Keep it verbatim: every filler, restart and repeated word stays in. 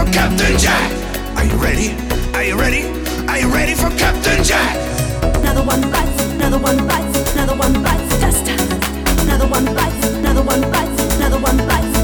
Captain Jack? Are you ready? Are you ready? Are you ready for Captain Jack? Another one bites, another one bites, another one bites the dust. Another one bites, another one bites, another one bites.